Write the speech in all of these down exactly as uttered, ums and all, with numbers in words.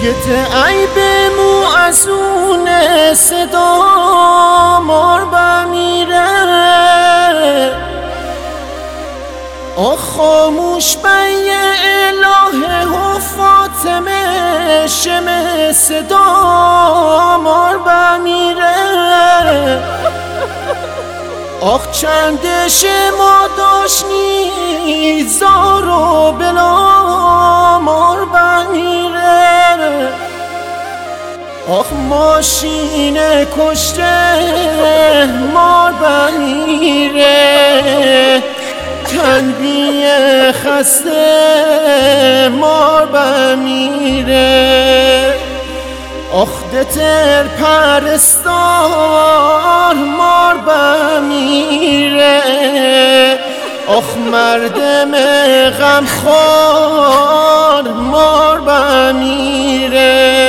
گته ای به مو از اون صدا مار بمیره آخ خاموش بی اله و فاطمه شم صدا مار بمیره آخ چند شما داشنی زار و بلا مار بمیره آخ ماشین کشته مار بمیره تنبی خسته مار بمیره آخ دتر پرستار مار بمیره آخ مردم غمخوار مار بمیره.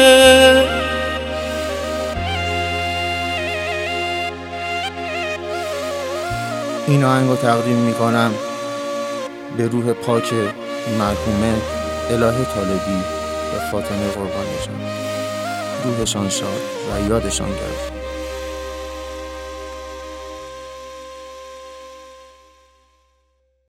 این آهنگو تقدیم میکنم به روح پاک مرحومه الهه طالبی و فاطمه قربانیشان، روحشان شاد و یادشان گرد.